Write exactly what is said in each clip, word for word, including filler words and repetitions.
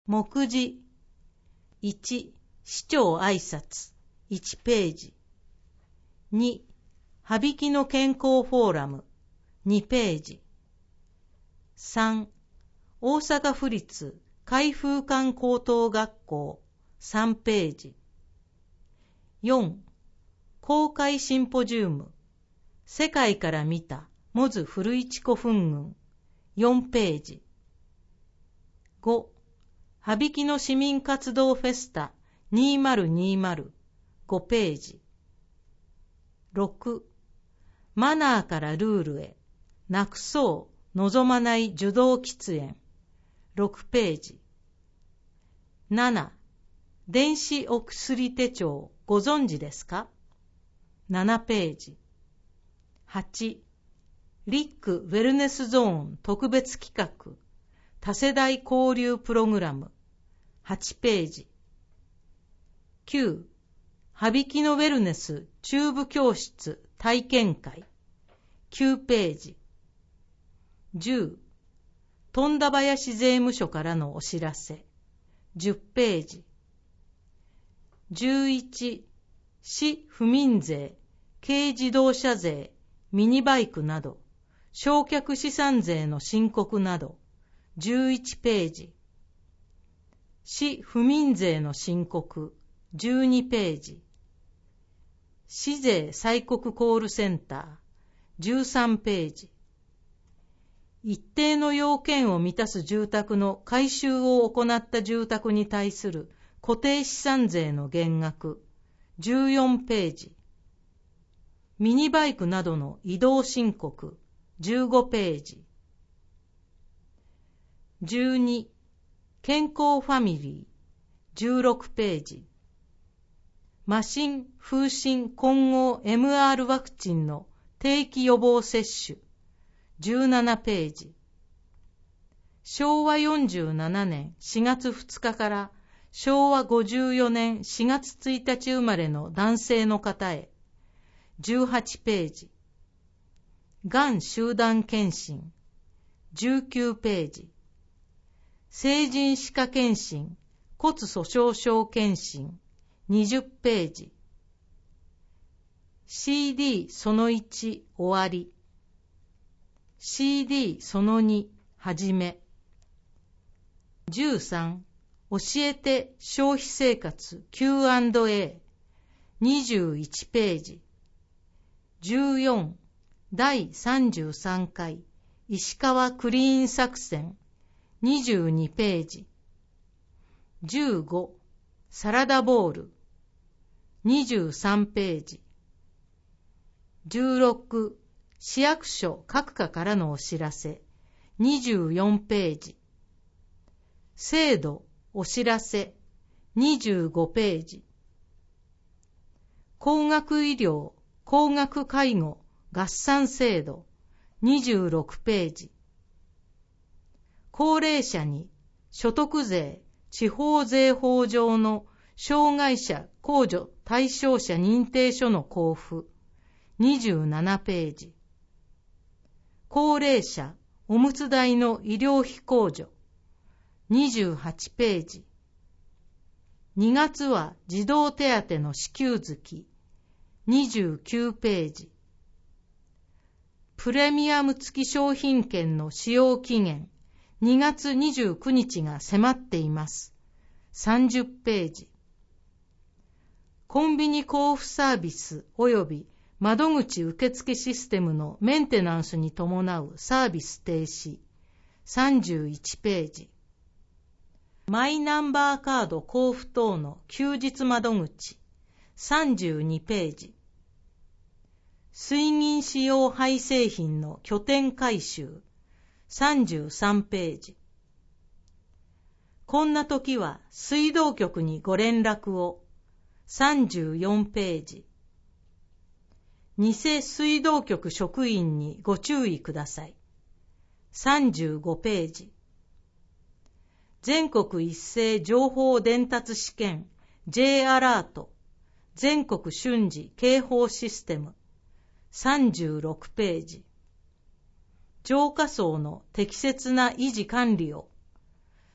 目次いち、市長挨拶いちページ。に、羽曳の健康フォーラムにページ。さん、大阪府立海風館高等学校さんページ。よん、公開シンポジウム世界から見たモズ古市古墳群よんページ。ご、羽曳の市民活動フェスタにせんにじゅうごページ。ろく、マナーからルールへなくそう望まない受動喫煙ろくページ。なな、電子お薬手帳ご存知ですかななページ。はち、リックウェルネスゾーン特別企画多世代交流プログラムはちページ。きゅう、羽曳のウェルネス中部教室体験会きゅうページ。じゅう、富田林税務署からのお知らせじゅうページ。じゅういち、市府民税、軽自動車税、ミニバイクなど、償却資産税の申告などじゅういちページ。市府民税の申告じゅうにページ。市税催告コールセンターじゅうさんページ。一定の要件を満たす住宅の改修を行った住宅に対する固定資産税の減額じゅうよんページ。ミニバイクなどの移動申告じゅうごページ。じゅうに、健康ファミリーじゅうろくページ。麻疹、風疹混合 エムアール ワクチンの定期予防接種じゅうななページ。しょうわよんじゅうななねんしがつふつかからしょうわごじゅうよねんしがつついたち生まれの男性の方へじゅうはちページ。がん集団検診じゅうきゅうページ。成人歯科検診骨粗鬆症検診にじゅうページ。シーディー そのいち終わり。シーディー そのに始め。じゅうさん、教えて消費生活 キューアンドエー にじゅういちページ。じゅうよん、だいさんじゅうさんかい石川クリーン作戦にじゅうにページ。じゅうご、サラダボールにじゅうさんページ。じゅうろく、市役所各課からのお知らせにじゅうよんページ。制度お知らせにじゅうごページ。高額医療高額介護合算制度にじゅうろくページ。高齢者に所得税地方税法上の障害者控除対象者認定書の交付にじゅうななページ。高齢者おむつ代の医療費控除にじゅうはちページ。にがつは児童手当の支給月にじゅうきゅうページ。プレミアム付き商品券の使用期限にがつにじゅうくにちが迫っていますさんじゅうページ。コンビニ交付サービス及び窓口受付システムのメンテナンスに伴うサービス停止さんじゅういちページ。マイナンバーカード交付等の休日窓口さんじゅうにページ。水銀使用廃製品の拠点回収さんじゅうさんページ。こんな時は水道局にご連絡をさんじゅうよんページ。偽水道局職員にご注意くださいさんじゅうごページ。全国一斉情報伝達試験 J アラート全国瞬時警報システムさんじゅうろくページ。浄化槽の適切な維持管理を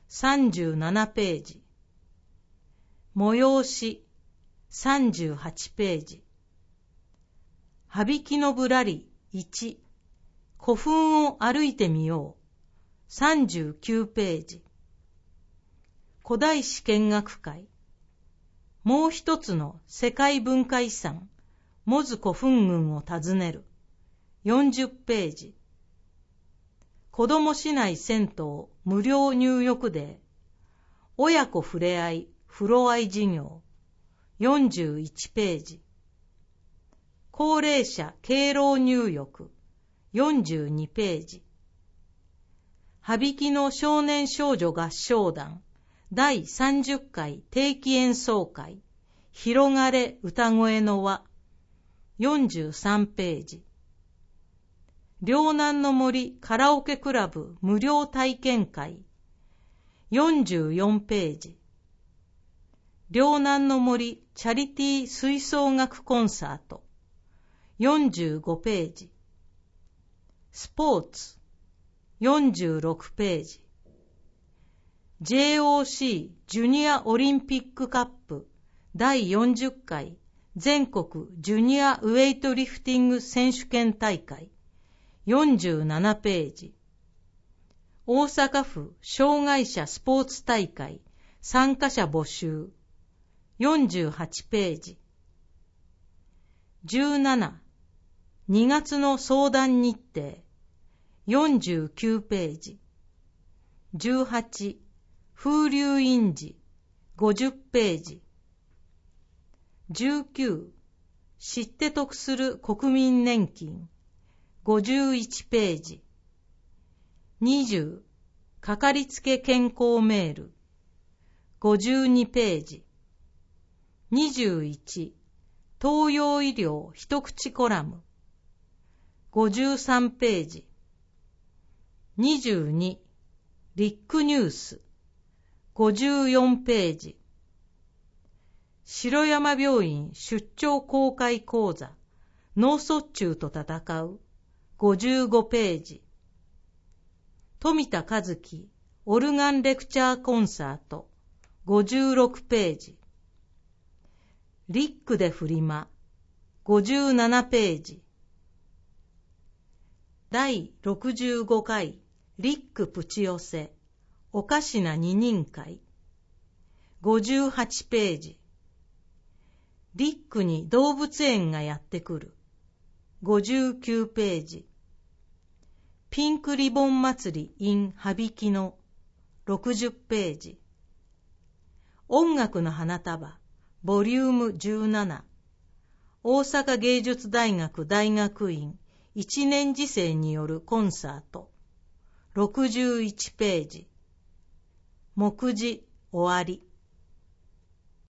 さんじゅうななページ。催しさんじゅうはちページ。羽曳のぶらりいち、古墳を歩いてみようさんじゅうきゅうページ。古代史見学会。もう一つの世界文化遺産モズ古墳群を訪ねるよんじゅうページ。子供市内銭湯無料入浴デー親子ふれあい風呂あい事業よんじゅういちページ。高齢者敬老入浴よんじゅうにページ。羽曳の少年少女合唱団だいさんじゅっかい定期演奏会広がれ歌声の輪よんじゅうさんページ。両南の森カラオケクラブ無料体験会よんじゅうよんページ。両南の森チャリティー吹奏楽コンサートよんじゅうごページ。スポーツよんじゅうろくページ。ジェイオーシー ジュニアオリンピックカップだいよんじゅっかい全国ジュニアウェイトリフティング選手権大会よんじゅうななページ。大阪府障害者スポーツ大会参加者募集よんじゅうはちページ。じゅうなな、にがつの相談日程よんじゅうきゅうページ。じゅうはち、風流印字ごじゅうページ。じゅうきゅう、知って得する国民年金ごじゅういちページ。にじゅう、かかりつけ健康メールごじゅうにページ。にじゅういち、東洋医療一口コラムごじゅうさんページ。にじゅうに、リックニュースごじゅうよんページ。城山病院出張公開講座脳卒中と闘うごじゅうごページ。富田和樹オルガンレクチャーコンサートごじゅうろくページ。リックでフリマごじゅうななページ。だいろくじゅうごかいリックプチ寄せおかしな二人会ごじゅうはちページ。リックに動物園がやってくるごじゅうきゅうページ。ピンクリボン祭り in 羽曳野ろくじゅうページ。音楽の花束ボリュームじゅうなな大阪芸術大学大学院一年次生によるコンサートろくじゅういちページ。目次終わり。